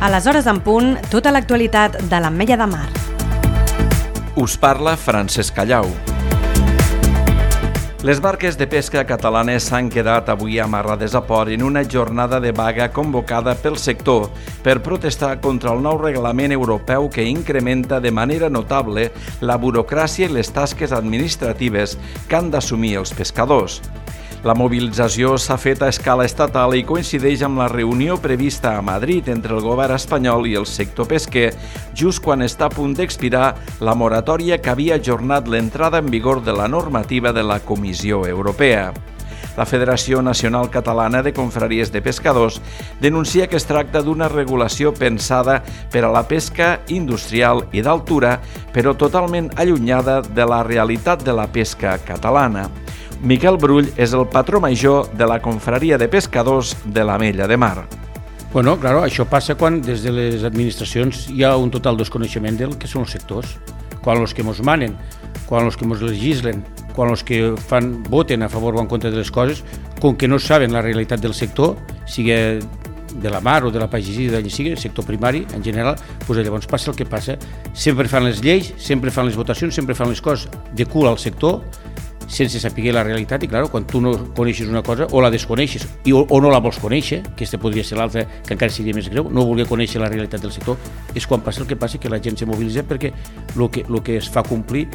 A les hores en punt, tota l'actualitat de l'Ametlla de Mar. Us parla Francesc Callau. Les barques de pesca catalanes s'han quedat avui amarrades a port en una jornada de vaga convocada pel sector per protestar contra el nou reglament europeu que incrementa de manera notable la burocràcia i les tasques administratives que han d'assumir els pescadors. La mobilització s'ha fet a escala estatal i coincideix amb la reunió prevista a Madrid entre el govern espanyol i el sector pesquer, just quan està a punt d'expirar la moratòria que havia ajornat l'entrada en vigor de la normativa de la Comissió Europea. La Federació Nacional Catalana de Confraries de Pescadors denuncia que es tracta d'una regulació pensada per a la pesca industrial i d'altura, però totalment allunyada de la realitat de la pesca catalana. Miquel Brull és el patró major de la Confraria de Pescadors de l'Ametlla de Mar. Bueno, claro, això passa quan des de les administracions hi ha un total desconeixement del que són els sectors. Quan els que ens manen, quan els que ens legislen, quan els que voten a favor o en contra de les coses, com que no saben la realitat del sector, sigui de la mar o de la pagesia, d'allà sigui, sector primari en general, doncs llavors passa el que passa. Sempre fan les lleis, sempre fan les votacions, sempre fan les coses de cul al sector, sense saber la realitat, i clar, quan tu no coneixes una cosa o la desconeixes o no la vols conèixer, que aquesta podria ser l'altra, que encara seria més greu, no voler conèixer la realitat del sector, és quan passa el que passa, que la gent se mobilitza perquè el que es fa complir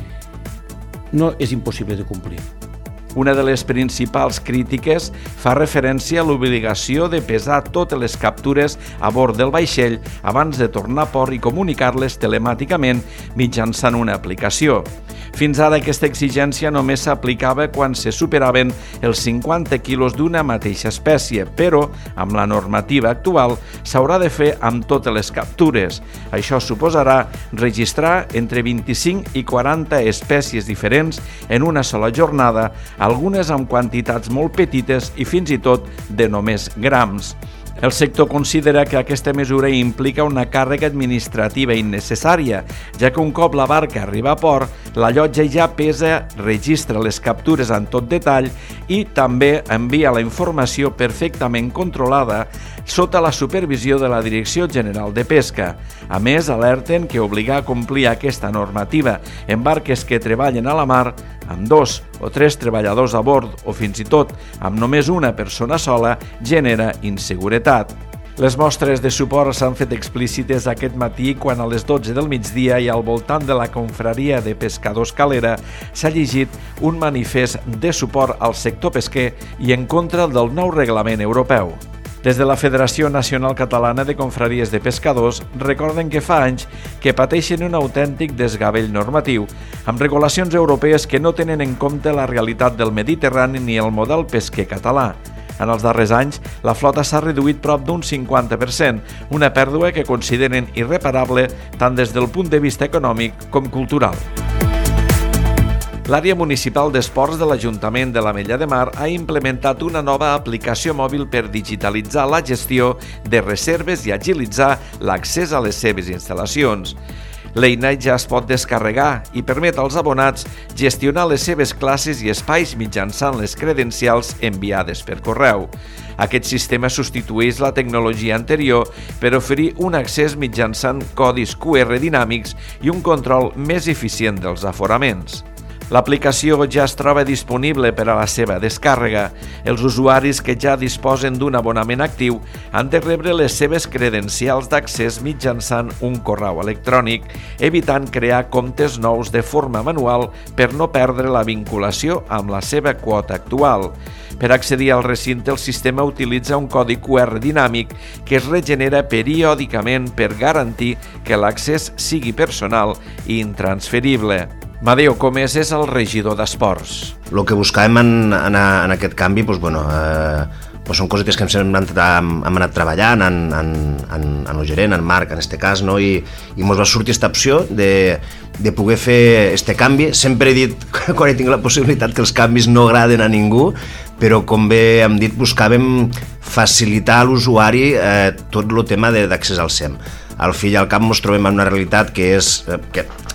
no és impossible de complir. Una de les principals crítiques fa referència a l'obligació de pesar totes les captures a bord del vaixell abans de tornar a port i comunicar-les telemàticament mitjançant una aplicació. Fins ara aquesta exigència només s'aplicava quan se superaven els 50 quilos d'una mateixa espècie, però amb la normativa actual s'haurà de fer amb totes les captures. Això suposarà registrar entre 25 i 40 espècies diferents en una sola jornada, algunes amb quantitats molt petites i fins i tot de només grams. El sector considera que aquesta mesura implica una càrrega administrativa innecessària, ja que un cop la barca arriba a port, la llotja ja pesa, registra les captures en tot detall i també envia la informació perfectament controlada sota la supervisió de la Direcció General de Pesca. A més, alerten que obligar a complir aquesta normativa en barques que treballen a la mar amb 2 o 3 treballadors a bord o fins i tot amb només una persona sola genera inseguretat. Les mostres de suport s'han fet explícites aquest matí quan a les 12 del migdia i al voltant de la Confraria de Pescadors Calera s'ha llegit un manifest de suport al sector pesquer i en contra del nou reglament europeu. Des de la Federació Nacional Catalana de Confraries de Pescadors recorden que fa anys que pateixen un autèntic desgavell normatiu, amb regulacions europees que no tenen en compte la realitat del Mediterrani ni el model pesquer català. En els darrers anys, la flota s'ha reduït prop d'un 50%, una pèrdua que consideren irreparable tant des del punt de vista econòmic com cultural. L'àrea municipal d'esports de l'Ajuntament de l'Ametlla de Mar ha implementat una nova aplicació mòbil per digitalitzar la gestió de reserves i agilitzar l'accés a les seves instal·lacions. L'eina ja es pot descarregar i permet als abonats gestionar les seves classes i espais mitjançant les credencials enviades per correu. Aquest sistema substitueix la tecnologia anterior per oferir un accés mitjançant codis QR dinàmics i un control més eficient dels aforaments. L'aplicació ja es troba disponible per a la seva descàrrega. Els usuaris que ja disposen d'un abonament actiu han de rebre les seves credencials d'accés mitjançant un correu electrònic, evitant crear comptes nous de forma manual per no perdre la vinculació amb la seva quota actual. Per accedir al recinte, el sistema utilitza un codi QR dinàmic que es regenera periòdicament per garantir que l'accés sigui personal i intransferible. Madeo Comes és el regidor d'Esports. El que buscàvem en aquest canvi són cosetes que hem anat treballant en el gerent, en Marc, en aquest cas, no? I ens va sortir aquesta opció de poder fer aquest canvi. Sempre he dit, quan he tingut la possibilitat, que els canvis no agraden a ningú, però com bé hem dit, buscàvem facilitar a l'usuari tot el tema d'accés al SEM. Al fi i al cap ens trobem en una realitat que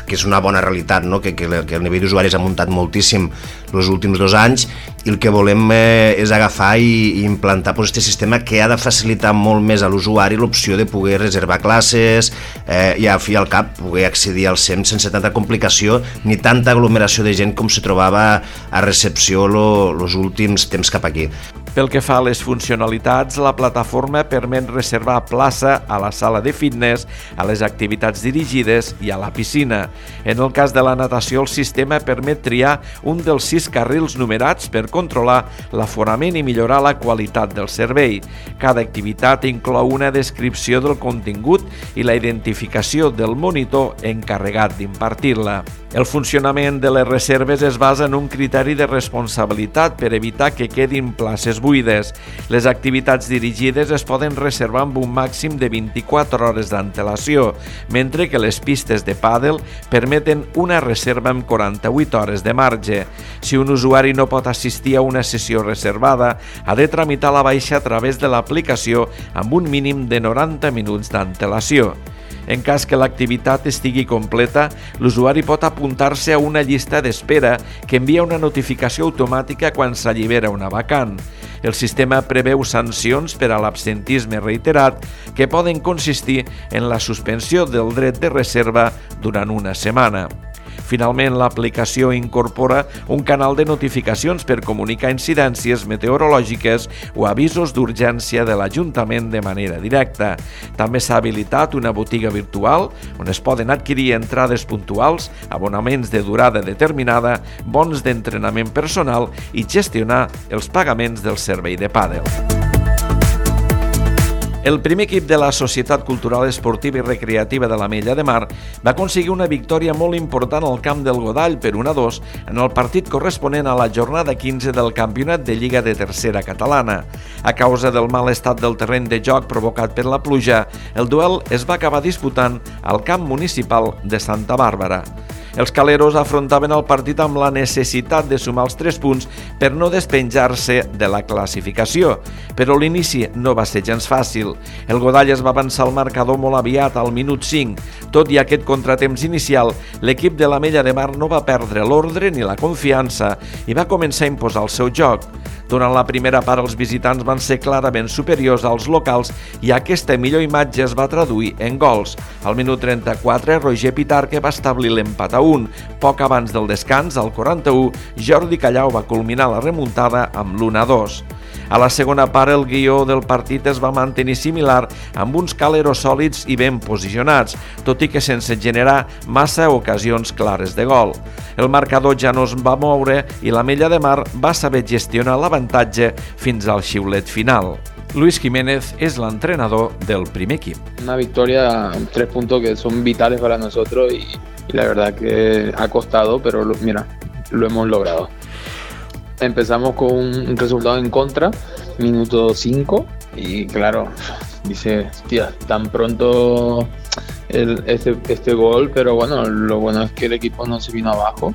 que és una bona realitat, no? que el nivell d'usuaris ha muntat moltíssim els últims 2 anys, i el que volem és agafar i implantar aquest sistema que ha de facilitar molt més a l'usuari l'opció de poder reservar classes i al fi i al cap poder accedir al SEM sense tanta complicació ni tanta aglomeració de gent com se trobava a recepció els últims temps cap aquí. Pel que fa a les funcionalitats, la plataforma permet reservar plaça a la sala de fitness, a les activitats dirigides i a la piscina. En el cas de la natació, el sistema permet triar un dels 6 carrils numerats per controlar l'aforament i millorar la qualitat del servei. Cada activitat inclou una descripció del contingut i la identificació del monitor encarregat d'impartir-la. El funcionament de les reserves es basa en un criteri de responsabilitat per evitar que quedin places buides. Les activitats dirigides es poden reservar amb un màxim de 24 hores d'antelació, mentre que les pistes de pàdel permeten una reserva amb 48 hores de marge. Si un usuari no pot assistir a una sessió reservada, ha de tramitar la baixa a través de l'aplicació amb un mínim de 90 minuts d'antelació. En cas que l'activitat estigui completa, l'usuari pot apuntar-se a una llista d'espera que envia una notificació automàtica quan s'allibera una vacant. El sistema preveu sancions per a l'absentisme reiterat que poden consistir en la suspensió del dret de reserva durant una setmana. Finalment, l'aplicació incorpora un canal de notificacions per comunicar incidències meteorològiques o avisos d'urgència de l'Ajuntament de manera directa. També s'ha habilitat una botiga virtual on es poden adquirir entrades puntuals, abonaments de durada determinada, bons d'entrenament personal i gestionar els pagaments del servei de pàdel. El primer equip de la Societat Cultural Esportiva i Recreativa de l'Ametlla de Mar va aconseguir una victòria molt important al camp del Godall per 1-2 en el partit corresponent a la jornada 15 del Campionat de Lliga de Tercera Catalana. A causa del mal estat del terreny de joc provocat per la pluja, el duel es va acabar disputant al camp municipal de Santa Bàrbara. Els caleros afrontaven el partit amb la necessitat de sumar els 3 punts per no despenjar-se de la classificació, però l'inici no va ser gens fàcil. El Godall es va avançar al marcador molt aviat, al minut 5. Tot i aquest contratemps inicial, l'equip de l'Ametlla de Mar no va perdre l'ordre ni la confiança i va començar a imposar el seu joc. Durant la primera part, els visitants van ser clarament superiors als locals i aquesta millor imatge es va traduir en gols. Al minut 34, Roger Pitarque va establir l'empat a 1. Poc abans del descans, al 41, Jordi Callau va culminar la remuntada amb l'1-2. A la segona part, el guió del partit es va mantenir similar, amb uns caleros sòlids i ben posicionats, tot i que sense generar massa ocasions clares de gol. El marcador ja no es va moure i l'Ametlla de Mar va saber gestionar l'avantatge fins al xiulet final. Luis Jiménez es l'entrenador del primer equip. Una victoria, 3 puntos que son vitales para nosotros y la verdad que ha costado, pero mira, lo hemos logrado. Empezamos con un resultado en contra, minuto 5, y claro, dice, hostia, tan pronto este gol, pero bueno, lo bueno es que el equipo no se vino abajo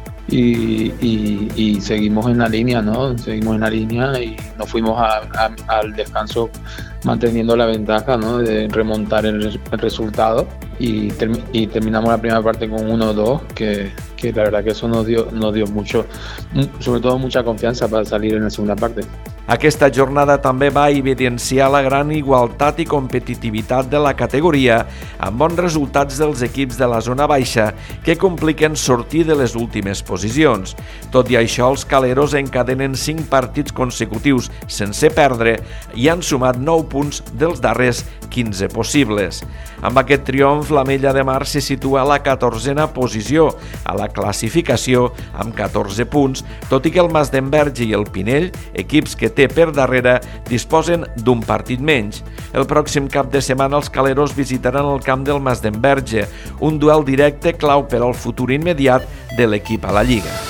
y seguimos en la línea, ¿no? Seguimos en la línea y nos fuimos al descanso manteniendo la ventaja, ¿no? De remontar el resultado y terminamos la primera parte con 1-2, que la verdad que eso nos dio mucho, sobre todo mucha confianza para salir en la segunda parte. Aquesta jornada també va evidenciar la gran igualtat i competitivitat de la categoria, amb bons resultats dels equips de la zona baixa que compliquen sortir de les últimes posicions. Tot i això, els caleros encadenen 5 partits consecutius sense perdre i han sumat 9 punts dels darrers 15 possibles. Amb aquest triomf, l'Ametlla de Mar se situa a la 14a posició a la classificació amb 14 punts, tot i que el Masdenverge i el Pinell, equips que té per darrere, disposen d'un partit menys. El pròxim cap de setmana els caleros visitaran el camp del Masdenverge, un duel directe clau per al futur immediat de l'equip a la Lliga.